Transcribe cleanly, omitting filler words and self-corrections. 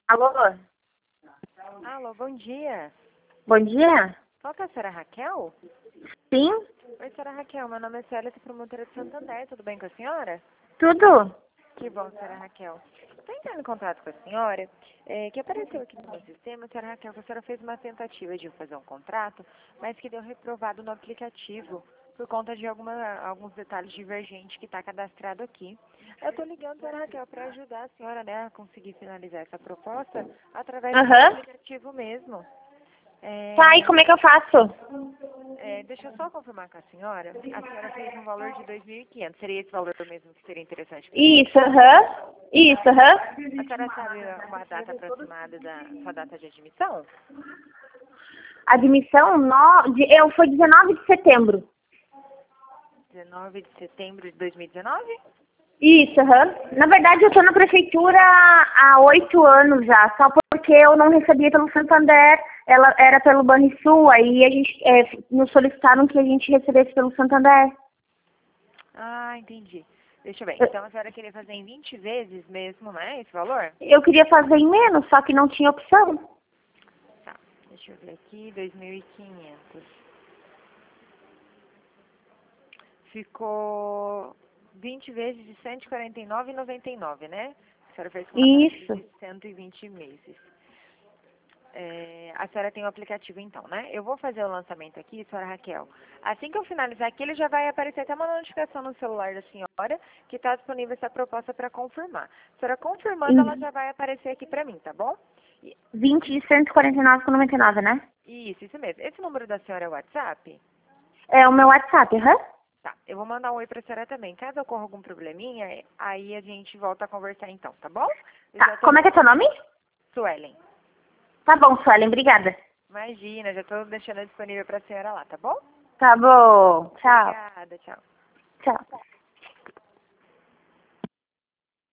Alô? Alô, bom dia. Bom dia? Qual que é a senhora Raquel? Sim? Oi, senhora Raquel, meu nome é Célia, sou promotora de Santander, tudo bem com a senhora? Tudo? Que bom, senhora Raquel. Estou entrando em contato com a senhora, que apareceu aqui no meu sistema, senhora Raquel, que a senhora fez uma tentativa de fazer um contrato, mas que deu reprovado no aplicativo, por conta de alguns detalhes divergentes que está cadastrado aqui. Eu estou ligando, senhora Raquel, para ajudar a senhora, né, a conseguir finalizar essa proposta através do Aham. aplicativo mesmo. Tá, e como é que eu faço? Deixa eu só confirmar com a senhora. A senhora fez um valor de 2.500. Seria esse valor mesmo que seria interessante para a senhora? Isso, aham. Isso, aham. A senhora sabe uma data aproximada da sua data de admissão? Admissão foi 19 de setembro. 19 de setembro de 2019? Isso, aham. Na verdade, eu tô na prefeitura há 8 anos já, só porque eu não recebia pelo Santander, ela era pelo Banrisul, aí a gente nos solicitaram que a gente recebesse pelo Santander. Ah, entendi. Deixa eu ver. Então a senhora queria fazer em 20 vezes mesmo, né? Esse valor? Eu queria fazer em menos, só que não tinha opção. Tá. Deixa eu ver aqui. 2.500. Ficou 20 vezes de 149,99, né? A senhora fez com uma taxa Isso. de 120 meses. A senhora tem o aplicativo então, né? Eu vou fazer o lançamento aqui, senhora Raquel. Assim que eu finalizar aqui, ele já vai aparecer até uma notificação no celular da senhora que está disponível essa proposta para confirmar. A senhora confirmando, ela já vai aparecer aqui para mim, tá bom? 20 de 149,99, né? Isso mesmo. Esse número da senhora é o WhatsApp? É o meu WhatsApp, aham. Tá, eu vou mandar um oi pra senhora também. Caso ocorra algum probleminha, aí a gente volta a conversar então, tá bom? Tá, como é que é teu nome? Suelen. Tá bom, Suelen, obrigada. Imagina, já tô deixando disponível pra senhora lá, tá bom? Tá bom, tchau. Obrigada, tchau. Tchau.